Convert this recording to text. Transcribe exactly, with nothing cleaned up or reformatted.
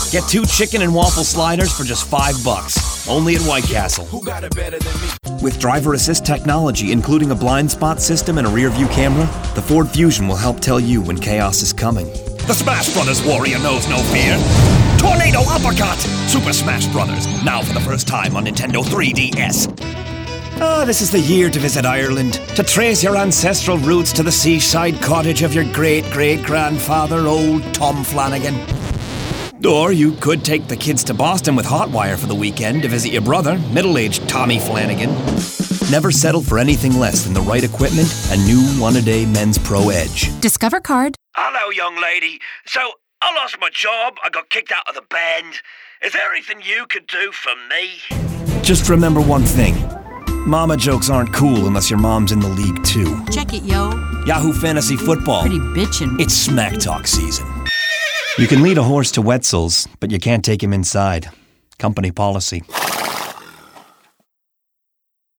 Get two chicken and waffle sliders for just five bucks. Only at White Castle. Who got it better than me? With driver assist technology, including a blind spot system and a rear view camera, the Ford Fusion will help tell you when chaos is coming. The Smash Brothers Warrior knows no fear. Tornado Uppercut! Super Smash Brothers, now for the first time on Nintendo three D S. Ah, this is the year to visit Ireland, to trace your ancestral roots to the seaside cottage of your great-great-grandfather, old Tom Flanagan. Or you could take the kids to Boston with Hotwire for the weekend to visit your brother, middle-aged Tommy Flanagan. Never settle for anything less than the right equipment and new one-a-day Men's Pro Edge. Discover card. Hello, young lady. So, I lost my job, I got kicked out of the band. Is there anything you could do for me? Just remember one thing. Mama jokes aren't cool unless your mom's in the league too. Check it, yo. Yahoo Fantasy Football. Pretty bitchin'. It's smack talk season. You can lead a horse to Wetzel's, but you can't take him inside. Company policy.